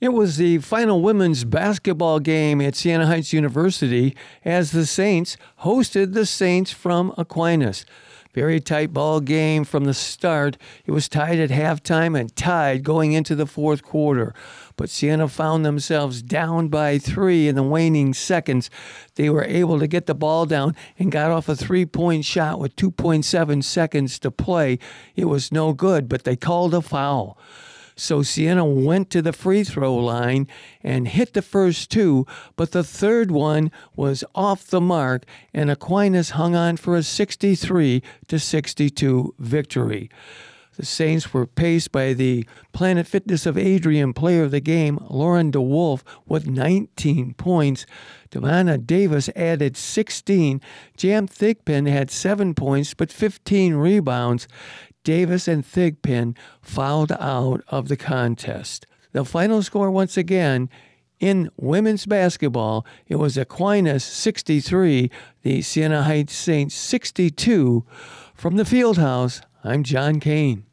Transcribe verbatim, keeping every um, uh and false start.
It was the final women's basketball game at Siena Heights University as the Saints hosted the Saints from Aquinas. Very tight ball game from the start. It was tied at halftime and tied going into the fourth quarter. But Siena found themselves down by three in the waning seconds. They were able to get the ball down and got off a three-point shot with two point seven seconds to play. It was no good, but they called a foul. So Siena went to the free throw line and hit the first two, but the third one was off the mark, and Aquinas hung on for a sixty-three to sixty-two victory. The Saints were paced by the Planet Fitness of Adrian player of the game, Lauren DeWolf, with nineteen points. Devonna Davis added sixteen. Jam Thigpen had seven points, but fifteen rebounds. Davis and Thigpen fouled out of the contest. The final score once again, in women's basketball, it was Aquinas sixty-three, the Siena Heights Saints sixty-two. From the Fieldhouse, I'm John Kane.